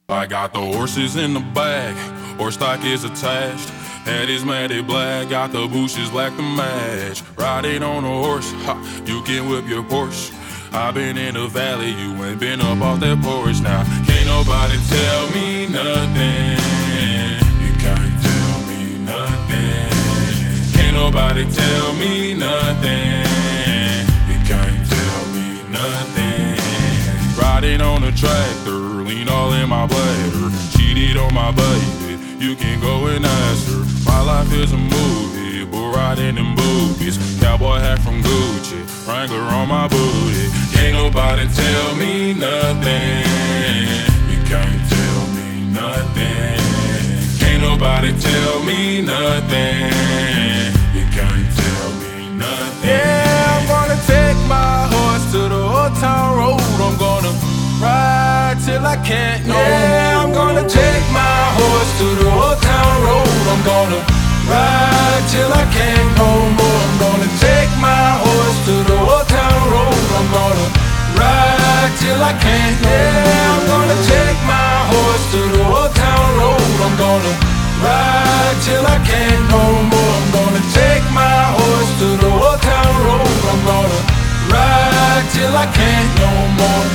I got the horses in the bag, horse stock is attached. Head is matted black, got the bushes black to match. Riding on a horse, ha, you can whip your Porsche. I been in the valley, you ain't been up off that porch. Now, can't nobody tell me nothing. You can't tell me nothing. Can't nobody tell me nothing. You can't tell me nothing. Riding on a tractor, lean all in my bladder. Cheated on my baby, you can go and ask her. My life is a movie, bull riding in boobies. Cowboy hat from Gucci, Wrangler on my booty. Can't nobody tell me nothing. You can't tell me nothing. Can't nobody tell me nothing. You can't tell me nothing. Yeah, I'm gonna take my horse to the old town road. I'm gonna ride till I can't no more. Yeah, I'm gonna take my horse to the old town road. I'm gonna ride till I can't no more. I'm gonna take my horse to the old town road. I'm gonna ride till I can't. Yeah, I'm gonna take my horse to the old town road. I'm gonna ride till I can't no more. I'm gonna take my horse to the old town road. I'm gonna ride till I can't no more.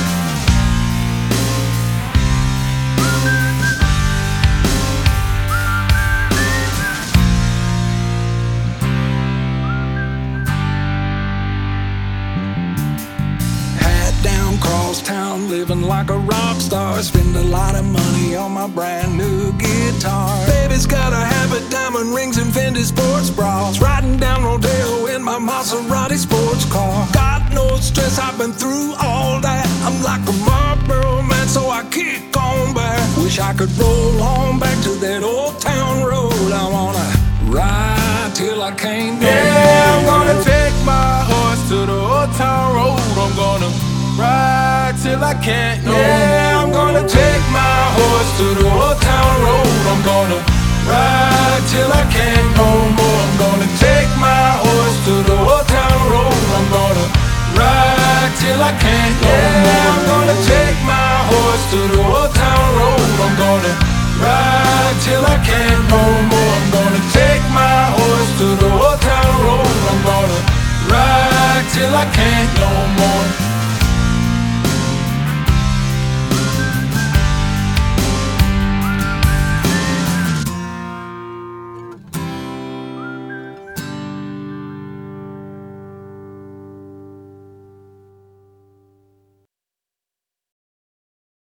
Cross town, living like a rock star. Spend a lot of money on my brand new guitar. Baby's got a habit, diamond rings and Fendi sports bras. Riding down Rodeo in my Maserati sports car. Got no stress, I've been through all that. I'm like a Marlboro man, so I kick on back. Wish I could roll on back to that old town road. I wanna ride till I can't no more. Yeah, I'm gonna take my horse to the old town road. I'm gonna ride till I can't no more. Yeah, I'm gonna take my horse to the old town road. I'm gonna ride till I can't no more. I'm gonna take my horse to the old town road. I'm gonna ride till I can't no more. Yeah, I'm gonna take my horse to the old town road. I'm gonna ride till I can't no more. I'm gonna take my horse to the old town road. I'm gonna ride till I can't no more.